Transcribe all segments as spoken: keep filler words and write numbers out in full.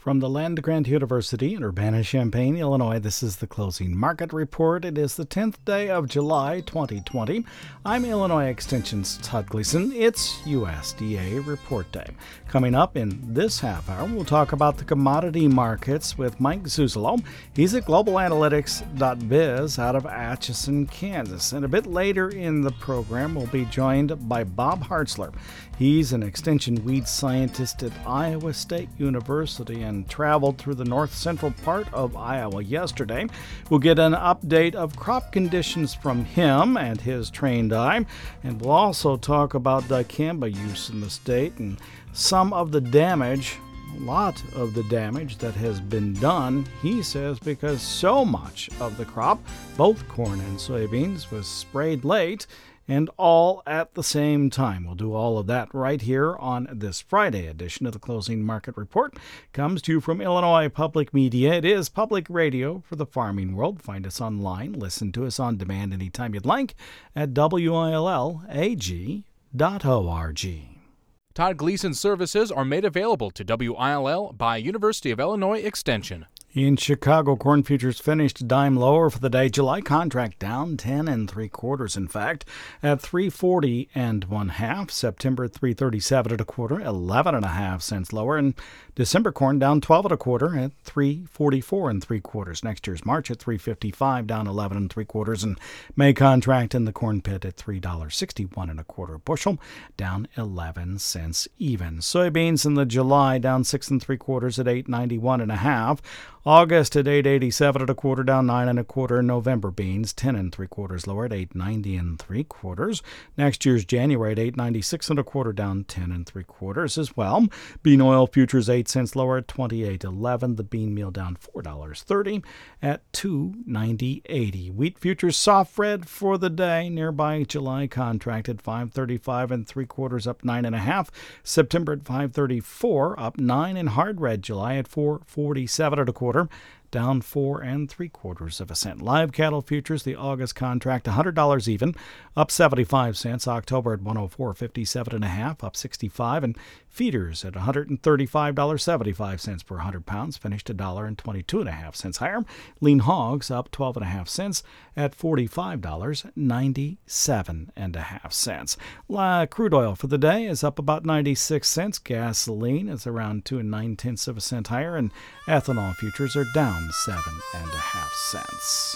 From the land-grant University in Urbana-Champaign, Illinois, this is the Closing Market Report. It is the tenth day of July, twenty twenty. I'm Illinois Extension's Todd Gleason. It's U S D A Report Day. Coming up in this half hour, we'll talk about the commodity markets with Mike Zuzolo. He's at global analytics dot biz out of Atchison, Kansas. And a bit later in the program, we'll be joined by Bob Hartzler. He's an extension weed scientist at Iowa State University and traveled through the north central part of Iowa yesterday. We'll get an update of crop conditions from him and his trained eye, and we'll also talk about dicamba use in the state and some of the damage, a lot of the damage that has been done, he says, because so much of the crop, both corn and soybeans, was sprayed late and all at the same time. We'll do all of that right here on this Friday edition of the Closing Market Report. Comes to you from Illinois Public Media. It is public radio for the farming world. Find us online. Listen to us on demand anytime you'd like at W I L L A G dot org. Todd Gleason services are made available to W I L L by University of Illinois Extension. In Chicago, corn futures finished a dime lower for the day. July contract down ten and three quarters, in fact, at three forty and one half. September at three thirty-seven and a quarter, eleven and a half cents lower. And December corn down twelve and a quarter at three forty-four and three quarters. Next year's March at three fifty-five, down eleven and three quarters. And May contract in the corn pit at three sixty-one and a quarter a bushel, down eleven cents even. Soybeans in the July down six and three quarters at eight ninety-one and a half. August at eight eighty-seven and a quarter, down nine and a quarter. November beans ten and three quarters lower at eight ninety and three quarters. Next year's January at eight ninety-six and a quarter, down ten and three quarters as well. Bean oil futures eight cents lower at twenty-eight eleven. The bean meal down four thirty at two ninety eighty. Wheat futures soft red for the day. Nearby July contract at five thirty-five and three quarters, up nine and a half. September at five thirty-four, up nine, and hard red July at four forty-seven and a quarter, down four and three quarters of a cent. Live cattle futures, the August contract one hundred dollars even, up seventy-five cents. October at one oh four fifty-seven and a half, up sixty-five, and feeders at one hundred thirty-five dollars and seventy-five cents per one hundred pounds, finished one dollar and twenty-two and a half cents higher. Lean hogs up twelve and a half cents at forty-five dollars and ninety-seven and a half cents. La, crude oil for the day is up about ninety-six cents. Gasoline is around two and nine tenths of a cent higher, and ethanol futures are down seven and a half cents.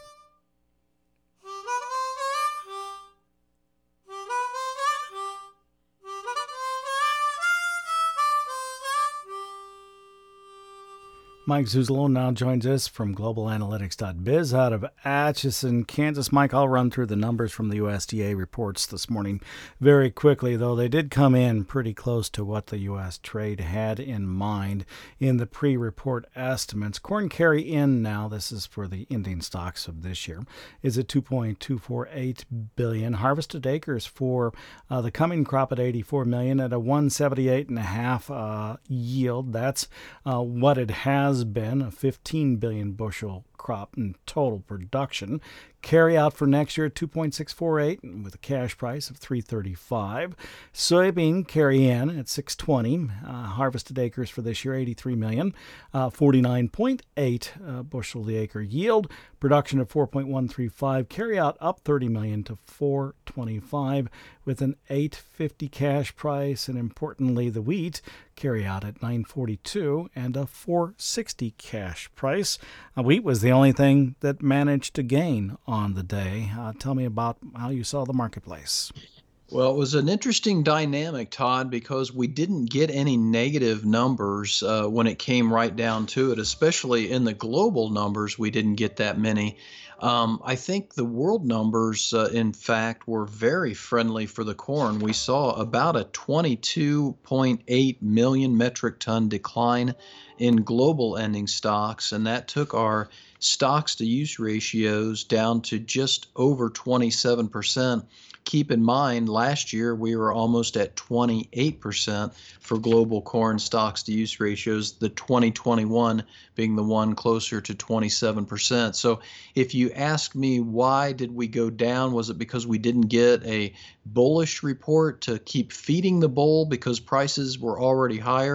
Mike Zuzolo now joins us from global analytics dot biz out of Atchison, Kansas. Mike, I'll run through the numbers from the U S D A reports this morning very quickly, though they did come in pretty close to what the U S trade had in mind in the pre-report estimates. Corn carry in now, this is for the ending stocks of this year, is at two point two four eight billion. Harvested acres for uh, the coming crop at eighty-four million at a one seventy-eight and a half uh, yield. That's uh, what it has been, a fifteen billion bushel crop in total production. Carry out for next year at two point six four eight with a cash price of three thirty-five. Soybean carry in at six twenty. Uh, harvested acres for this year eighty-three million, uh, forty-nine point eight uh, bushel the acre yield. Production of four point one three five. Carry out up thirty million to four twenty-five with an eight fifty cash price, and importantly the wheat carry out at nine forty-two and a four sixty cash price. Uh, wheat was the only thing that managed to gain on the day. Uh, tell me about how you saw the marketplace. Well, it was an interesting dynamic, Todd, because we didn't get any negative numbers uh, when it came right down to it, especially in the global numbers. We didn't get that many. Um, I think the world numbers, uh, in fact, were very friendly for the corn. We saw about a twenty-two point eight million metric ton decline in global ending stocks, and that took our stocks to use ratios down to just over twenty-seven percent. Keep in mind, last year we were almost at twenty-eight percent for global corn stocks to use ratios, the twenty twenty-one being the one closer to twenty-seven percent. So if you ask me why did we go down, was it because we didn't get a bullish report to keep feeding the bull because prices were already higher?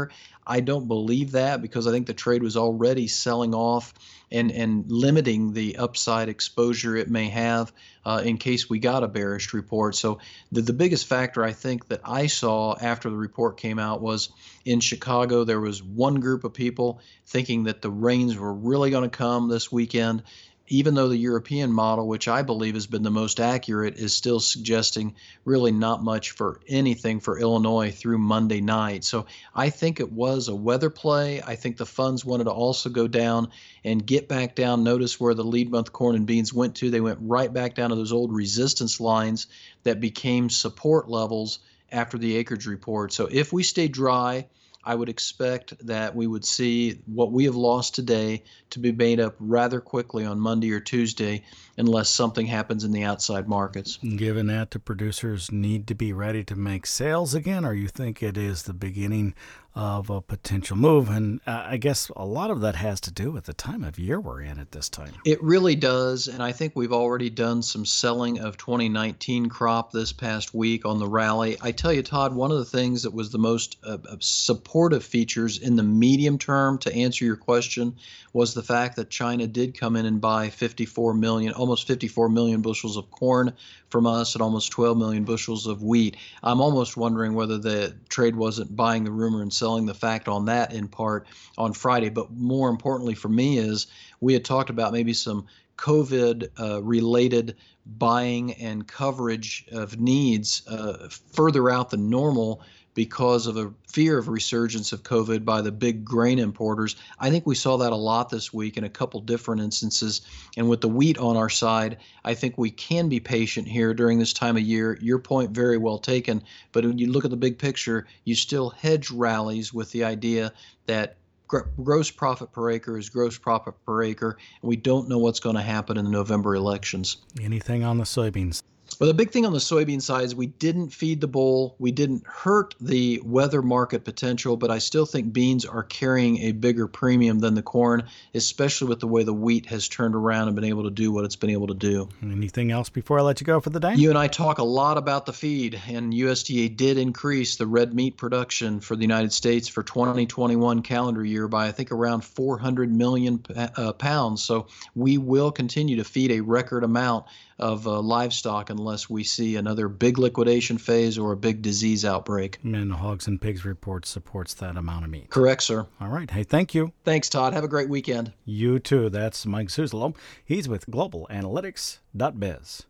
I don't believe that because I think the trade was already selling off and, and limiting the upside exposure it may have uh, in case we got a bearish report. So the, the biggest factor I think that I saw after the report came out was in Chicago, there was one group of people thinking that the rains were really going to come this weekend, even though the European model, which I believe has been the most accurate, is still suggesting really not much for anything for Illinois through Monday night. So I think it was a weather play. I think the funds wanted to also go down and get back down. Notice where the lead month corn and beans went to. They went right back down to those old resistance lines that became support levels after the acreage report. So if we stay dry, I would expect that we would see what we have lost today to be made up rather quickly on Monday or Tuesday unless something happens in the outside markets. Given that, the producers need to be ready to make sales again, or you think it is the beginning of a potential move? And uh, I guess a lot of that has to do with the time of year we're in at this time. It really does, and I think we've already done some selling of twenty nineteen crop this past week on the rally. I tell you, Todd, one of the things that was the most uh, supportive features in the medium term, to answer your question, was the fact that China did come in and buy fifty-four million, almost fifty-four million bushels of corn from us and almost twelve million bushels of wheat. I'm almost wondering whether the trade wasn't buying the rumor and selling the fact on that in part on Friday. But more importantly for me is we had talked about maybe some COVID uh, related buying and coverage of needs uh, further out than normal because of a fear of resurgence of COVID by the big grain importers. I think we saw that a lot this week in a couple different instances. And with the wheat on our side, I think we can be patient here during this time of year. Your point very well taken. But when you look at the big picture, you still hedge rallies with the idea that gross profit per acre is gross profit per acre, and we don't know what's going to happen in the November elections. Anything on the soybeans? Well, the big thing on the soybean side is we didn't feed the bull. We didn't hurt the weather market potential, but I still think beans are carrying a bigger premium than the corn, especially with the way the wheat has turned around and been able to do what it's been able to do. Anything else before I let you go for the day? You and I talk a lot about the feed, and U S D A did increase the red meat production for the United States for twenty twenty-one calendar year by, I think, around four hundred million uh, pounds. So we will continue to feed a record amount of uh, livestock unless we see another big liquidation phase or a big disease outbreak. And the Hogs and Pigs report supports that amount of meat. Correct, sir. All right. Hey, thank you. Thanks, Todd. Have a great weekend. You too. That's Mike Suselo. He's with global analytics dot biz.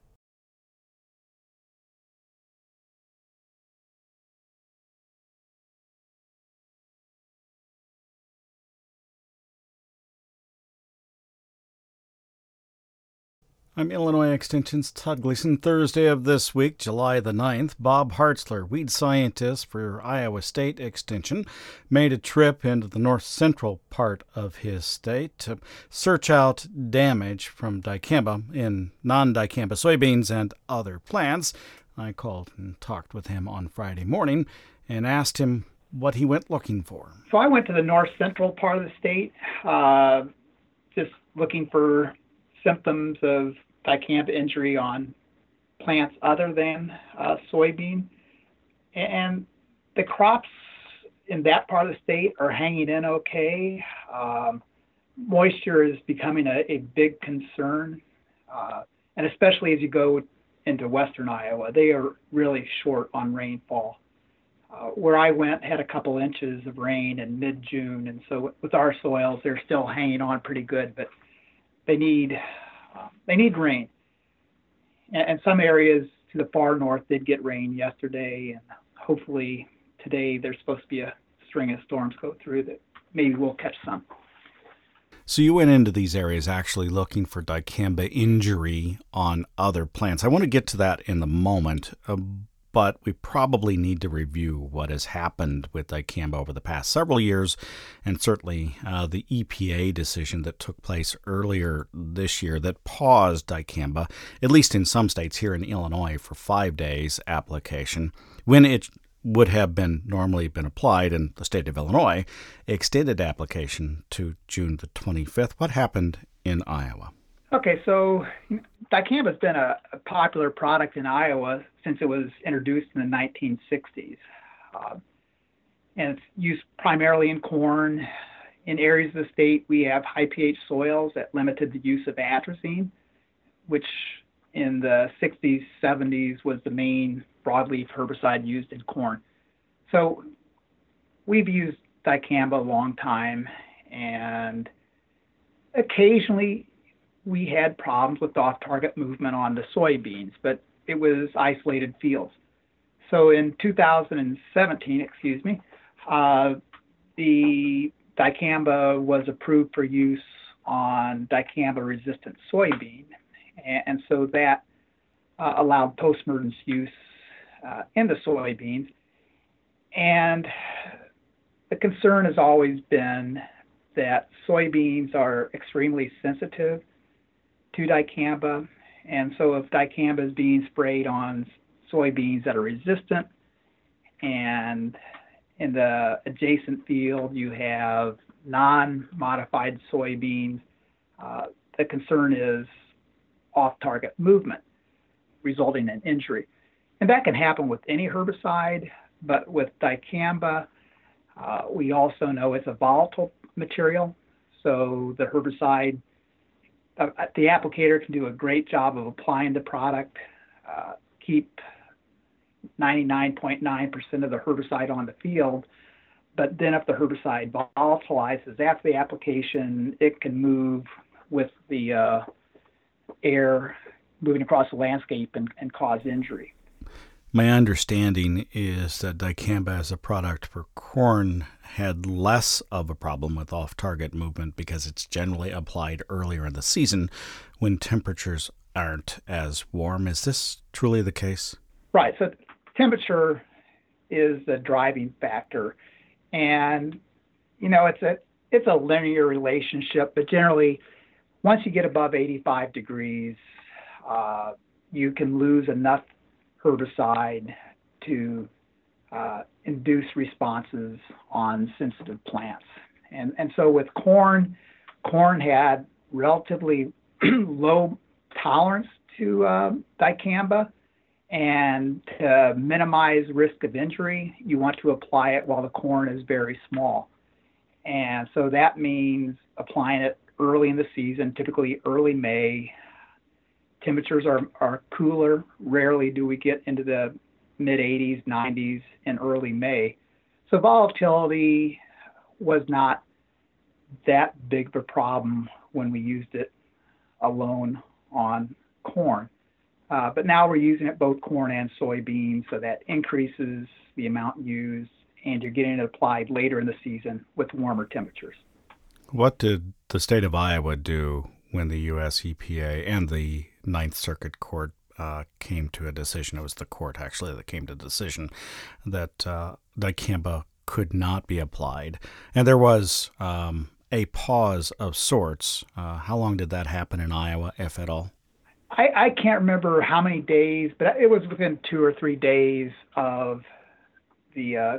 I'm Illinois Extension's Todd Gleason. Thursday of this week, July the ninth, Bob Hartzler, weed scientist for Iowa State Extension, made a trip into the north central part of his state to search out damage from dicamba in non-dicamba soybeans and other plants. I called and talked with him on Friday morning and asked him what he went looking for. So I went to the north central part of the state, uh, just looking for symptoms of dicamba injury on plants other than uh, soybean. And the crops in that part of the state are hanging in okay. Um, moisture is becoming a, a big concern, uh, and especially as you go into western Iowa, they are really short on rainfall. Uh, where I went had a couple inches of rain in mid-June, and so with our soils, they're still hanging on pretty good, but they need uh, they need rain. And, and some areas to the far north did get rain yesterday, and hopefully today there's supposed to be a string of storms go through that maybe we'll catch some. So you went into these areas actually looking for dicamba injury on other plants. I want to get to that in a moment, uh, but we probably need to review what has happened with dicamba over the past several years, and certainly uh, the E P A decision that took place earlier this year that paused dicamba, at least in some states here in Illinois, for five days application, when it would have been normally been applied in the state of Illinois, extended application to June the twenty-fifth. What happened in Iowa? Okay, so dicamba has been a, a popular product in Iowa since it was introduced in the nineteen sixties. Uh, and it's used primarily in corn. In areas of the state, we have high pH soils that limited the use of atrazine, which in the sixties, seventies was the main broadleaf herbicide used in corn. So we've used dicamba a long time, and occasionally we had problems with off-target movement on the soybeans, but it was isolated fields. So in two thousand seventeen, excuse me, uh, the dicamba was approved for use on dicamba-resistant soybean, and, and so that uh, allowed post-emergence use uh, in the soybeans. And the concern has always been that soybeans are extremely sensitive to dicamba, and so if dicamba is being sprayed on soybeans that are resistant, and in the adjacent field you have non-modified soybeans, uh, the concern is off-target movement resulting in injury. And that can happen with any herbicide, but with dicamba, uh, we also know it's a volatile material, so the herbicide, uh, the applicator can do a great job of applying the product, uh, keep ninety-nine point nine percent of the herbicide on the field, but then if the herbicide volatilizes after the application, it can move with the uh, air moving across the landscape and, and cause injury. My understanding is that dicamba as a product for corn had less of a problem with off-target movement because it's generally applied earlier in the season when temperatures aren't as warm. Is this truly the case? Right. So temperature is the driving factor, and you know it's a it's a linear relationship. But generally, once you get above eighty-five degrees, uh, you can lose enough herbicide to uh, induce responses on sensitive plants. And and so with corn, corn had relatively low tolerance to uh, dicamba. And to minimize risk of injury, you want to apply it while the corn is very small. And so that means applying it early in the season, typically early May. Temperatures are, are cooler. Rarely do we get into the mid eighties, nineties in early May. So volatility was not that big of a problem when we used it alone on corn. Uh, but now we're using it both corn and soybeans, so that increases the amount used, and you're getting it applied later in the season with warmer temperatures. What did the state of Iowa do when the U S E P A and the Ninth Circuit Court uh, came to a decision? It was the court, actually, that came to the decision that uh, dicamba could not be applied. And there was um, a pause of sorts. Uh, how long did that happen in Iowa, if at all? I, I can't remember how many days, but it was within two or three days of the uh,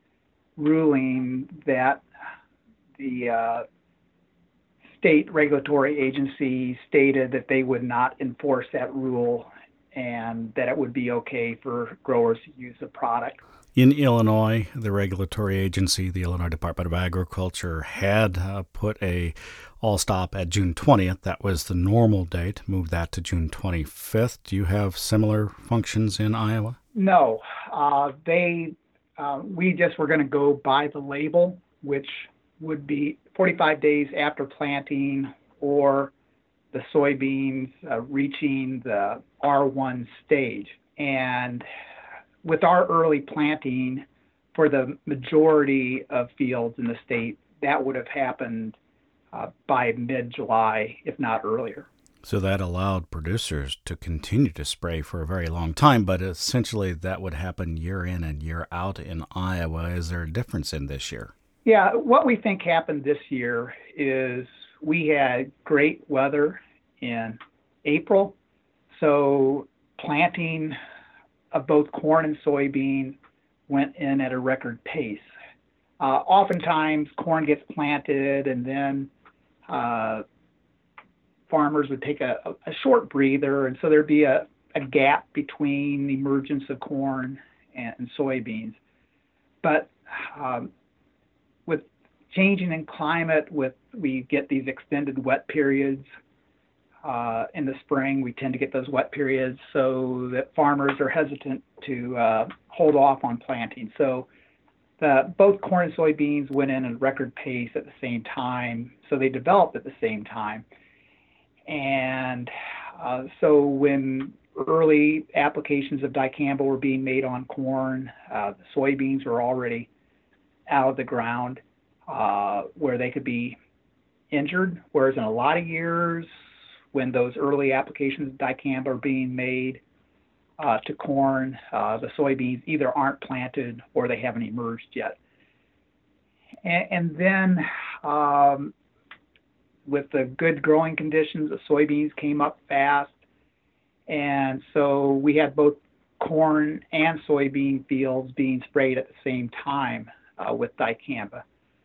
ruling that the uh, state regulatory agency stated that they would not enforce that rule and that it would be okay for growers to use the product. In Illinois, the regulatory agency, the Illinois Department of Agriculture, had uh, put a all stop at June twentieth. That was the normal date. Moved that to June twenty-fifth. Do you have similar functions in Iowa? No. Uh, they, uh, we just were going to go by the label, which would be forty-five days after planting or the soybeans uh, reaching the R one stage. And with our early planting, for the majority of fields in the state, that would have happened uh, by mid-July, if not earlier. So that allowed producers to continue to spray for a very long time, but essentially that would happen year in and year out in Iowa. Is there a difference in this year? Yeah, what we think happened this year is we had great weather in April, so planting of both corn and soybean went in at a record pace. Uh, oftentimes, corn gets planted and then uh, farmers would take a, a short breather, and so there'd be a, a gap between the emergence of corn and, and soybeans. But um, with changing in climate, with we get these extended wet periods uh, in the spring. We tend to get those wet periods, so that farmers are hesitant to uh, hold off on planting. So the, both corn and soybeans went in at a record pace at the same time, so they developed at the same time. And uh, so when early applications of dicamba were being made on corn, uh, the soybeans were already out of the ground uh, where they could be injured, whereas in a lot of years when those early applications of dicamba are being made uh, to corn, uh, the soybeans either aren't planted or they haven't emerged yet. And, and then um, with the good growing conditions, the soybeans came up fast. And so we had both corn and soybean fields being sprayed at the same time uh, with dicamba.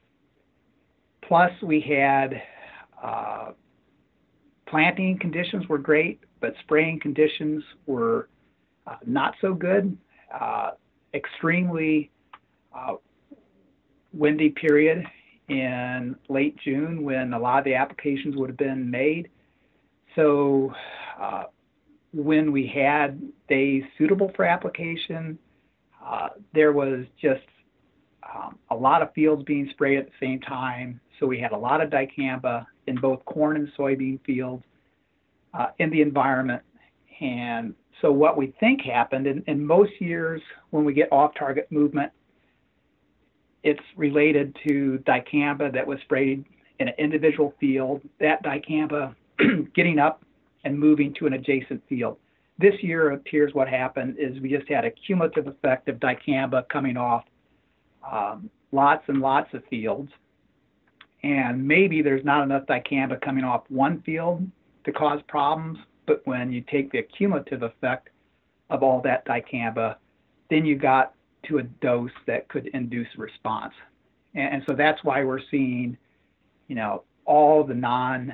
Plus we had uh, planting conditions were great, but spraying conditions were uh, not so good. Uh, extremely uh, windy period in late June when a lot of the applications would have been made. So uh, when we had days suitable for application, uh, there was just um, a lot of fields being sprayed at the same time. So we had a lot of dicamba in both corn and soybean fields uh, in the environment. And so what we think happened, in, in most years when we get off-target movement, it's related to dicamba that was sprayed in an individual field, that dicamba getting up and moving to an adjacent field. This year, it appears what happened is we just had a cumulative effect of dicamba coming off um, lots and lots of fields. And maybe there's not enough dicamba coming off one field to cause problems, but when you take the cumulative effect of all that dicamba, then you got to a dose that could induce a response. And, and so that's why we're seeing, you know, all the non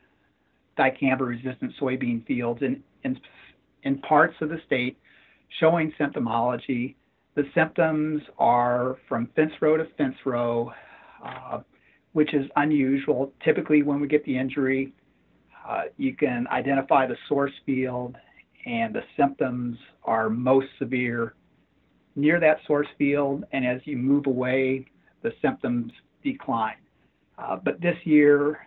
dicamba resistant soybean fields in, in, in parts of the state showing symptomology. The symptoms are from fence row to fence row, uh, which is unusual. Typically when we get the injury, uh, you can identify the source field and the symptoms are most severe near that source field, and as you move away, the symptoms decline. Uh, but this year,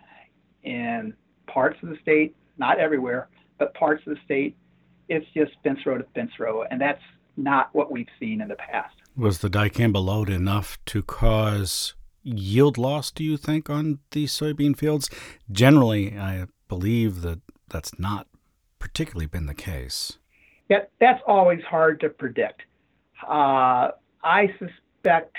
in parts of the state, not everywhere, but parts of the state, it's just fence row to fence row, and that's not what we've seen in the past. Was the dicamba load enough to cause yield loss, do you think, on these soybean fields? Generally, I believe that that's not particularly been the case. Yeah, that's always hard to predict. Uh, I suspect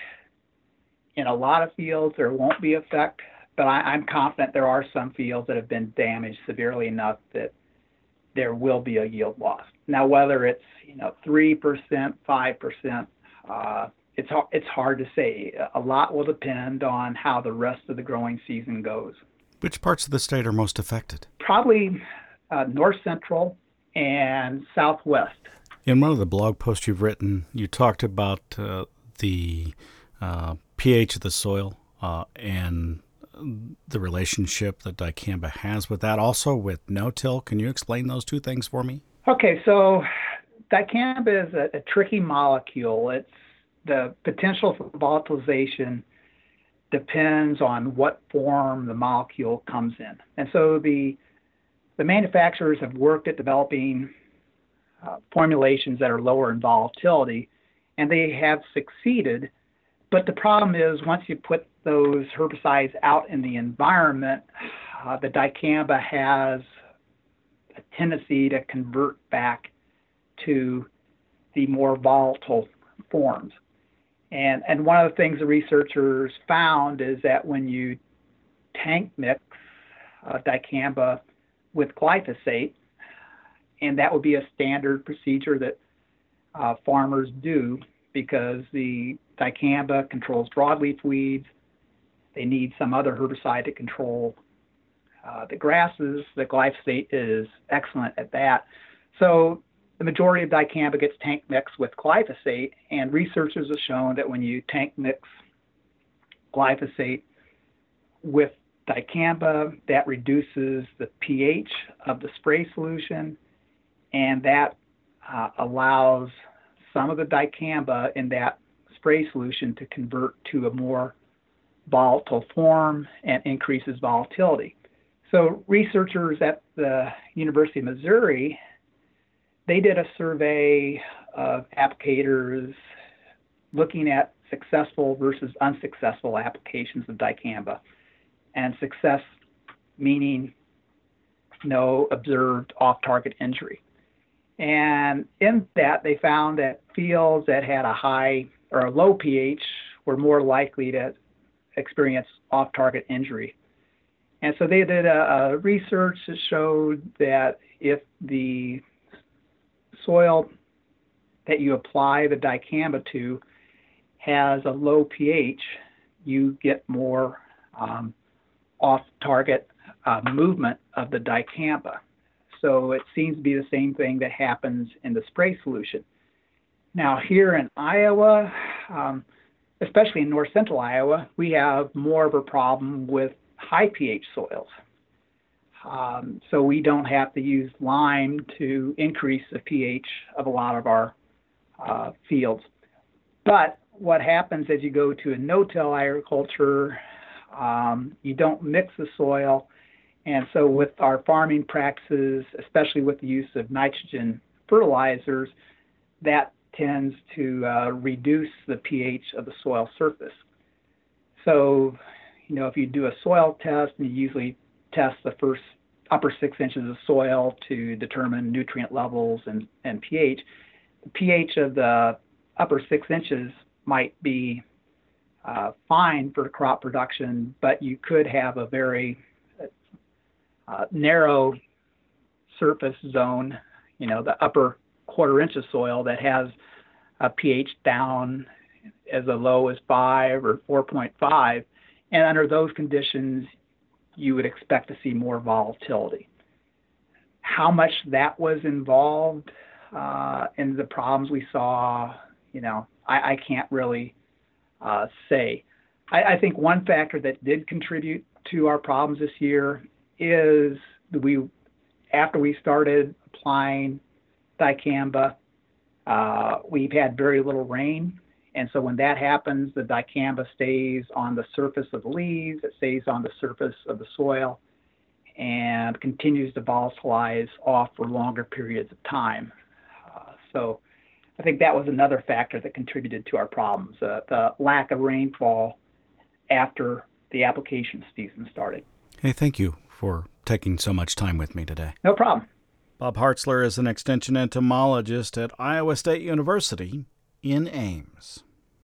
in a lot of fields there won't be effect, but I, I'm confident there are some fields that have been damaged severely enough that there will be a yield loss. Now, whether it's you know three percent, five percent, uh, it's it's hard to say. A lot will depend on how the rest of the growing season goes. Which parts of the state are most affected? Probably uh, north central and southwest. In one of the blog posts you've written, you talked about uh, the uh, pH of the soil uh, and the relationship that dicamba has with that, also with no-till. Can you explain those two things for me? Okay, so dicamba is a, a tricky molecule. It's the potential for volatilization depends on what form the molecule comes in. And so the the manufacturers have worked at developing uh, formulations that are lower in volatility, and they have succeeded. But the problem is once you put those herbicides out in the environment, uh, the dicamba has a tendency to convert back to the more volatile forms. And, and one of the things the researchers found is that when you tank mix uh, dicamba with glyphosate, and that would be a standard procedure that uh, farmers do because the dicamba controls broadleaf weeds. They need some other herbicide to control uh, the grasses. The glyphosate is excellent at that. So the majority of dicamba gets tank mixed with glyphosate, and researchers have shown that when you tank mix glyphosate with dicamba, that reduces the pH of the spray solution, and that uh, allows some of the dicamba in that spray solution to convert to a more volatile form and increases volatility. So researchers at the University of Missouri, they did a survey of applicators looking at successful versus unsuccessful applications of dicamba, and success meaning no observed off-target injury. And in that, they found that fields that had a high or a low pH were more likely to experience off-target injury. And so they did a, a research that showed that if the soil that you apply the dicamba to has a low pH, you get more um, off-target uh, movement of the dicamba. So it seems to be the same thing that happens in the spray solution. Now here in Iowa, um, especially in north central Iowa, we have more of a problem with high pH soils. Um, so we don't have to use lime to increase the pH of a lot of our uh, fields. But what happens as you go to a no-till agriculture, um, you don't mix the soil. And so with our farming practices, especially with the use of nitrogen fertilizers, that tends to uh, reduce the pH of the soil surface. So, you know, if you do a soil test, and you usually test the first upper six inches of soil to determine nutrient levels and, and pH, the pH of the upper six inches might be uh, fine for crop production, but you could have a very uh, narrow surface zone, you know, the upper quarter inch of soil that has a pH down as low as five or four point five. And under those conditions, you would expect to see more volatility. How much that was involved uh, in the problems we saw, you know, I, I can't really uh, say. I, I think one factor that did contribute to our problems this year is we, after we started applying dicamba, uh, we've had very little rain. And so when that happens, the dicamba stays on the surface of the leaves, it stays on the surface of the soil, and continues to volatilize off for longer periods of time. Uh, so I think that was another factor that contributed to our problems, uh, the lack of rainfall after the application season started. Hey, thank you for taking so much time with me today. No problem. Bob Hartzler is an extension entomologist at Iowa State University in Ames.